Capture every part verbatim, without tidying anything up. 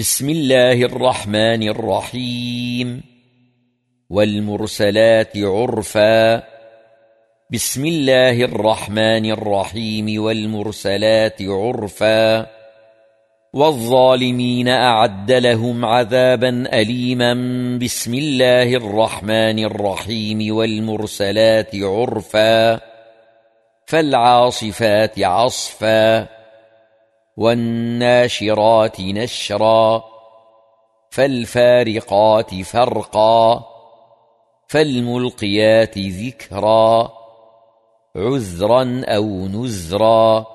بسم الله الرحمن الرحيم والمرسلات عرفا بسم الله الرحمن الرحيم والمرسلات عرفا والظالمين أعد لهم عذابا أليما بسم الله الرحمن الرحيم والمرسلات عرفا فالعاصفات عصفا والناشرات نشرا فالفارقات فرقا فالملقيات ذكرا عذرا أو نذرا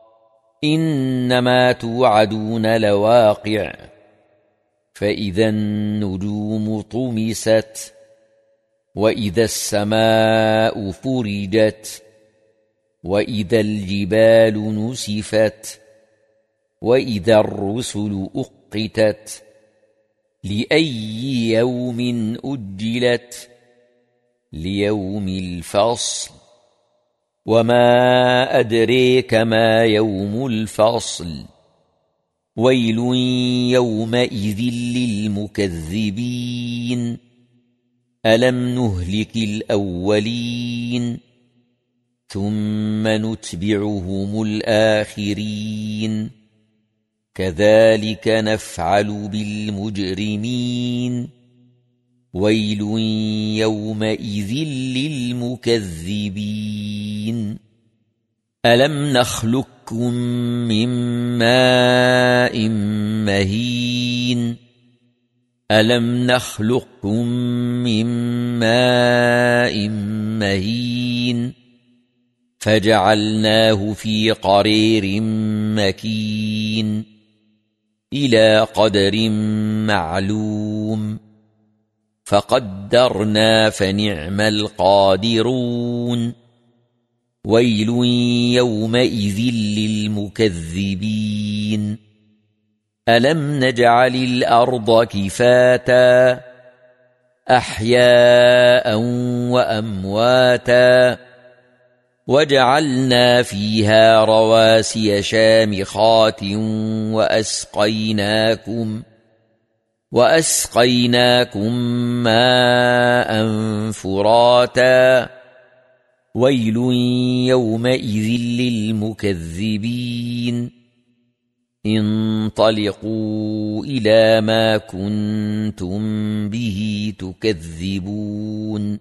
إنما توعدون لواقع فإذا النجوم طمست وإذا السماء فرجت وإذا الجبال نسفت وإذا الرسل أقتت لأي يوم أجلت ليوم الفصل وما أدريك ما يوم الفصل ويل يومئذ للمكذبين ألم نهلك الأولين ثم نتبعهم الآخرين كذلك نفعل بالمجرمين ويل يومئذ للمكذبين ألم نخلقكم من ماء مهين ألم نخلقكم من ماء مهين فجعلناه في قرير مكين إلى قدر معلوم فقدرنا فنعم القادرون ويل يومئذ للمكذبين ألم نجعل الأرض كفاتا أحياء وأمواتا وجعلنا فيها رواسي شامخات وأسقيناكم وأسقيناكم ماء فراتا ويل يومئذ للمكذبين انطلقوا إلى ما كنتم به تكذبون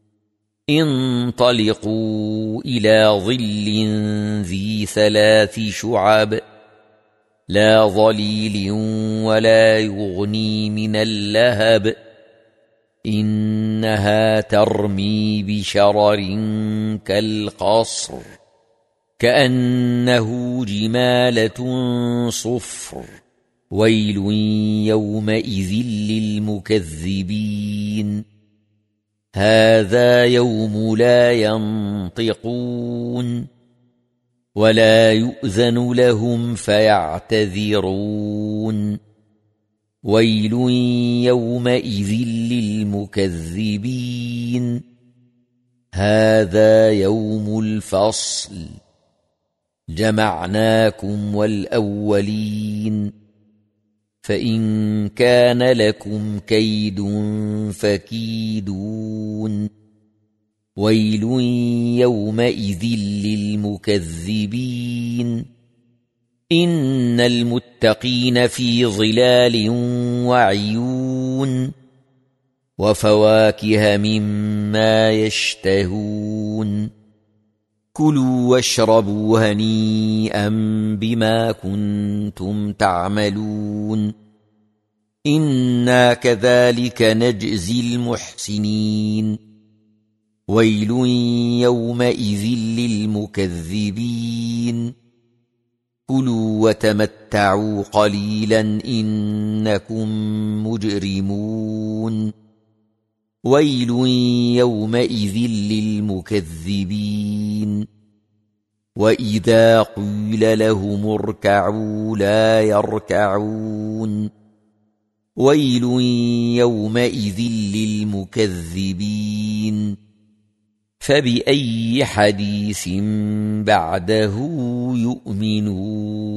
انطلقوا إلى ظل ذي ثلاث شعب لا ظليل ولا يغني من اللهب إنها ترمي بشرر كالقصر كأنه جمالة صفر ويل يومئذ للمكذبين هذا يوم لا ينطقون ولا يؤذن لهم فيعتذرون ويل يومئذ للمكذبين هذا يوم الفصل جمعناكم والأولين فإن كان لكم كيد فكيدون ويل يومئذ للمكذبين إن المتقين في ظلال وعيون وفواكه مما يشتهون كلوا واشربوا هنيئا بما كنتم تعملون إنا كذلك نجزي المحسنين ويل يومئذ للمكذبين كلوا وتمتعوا قليلا إنكم مجرمون ويل يومئذ للمكذبين وإذا قيل لهم اركعوا لا يركعون ويل يومئذ للمكذبين فبأي حديث بعده يؤمنون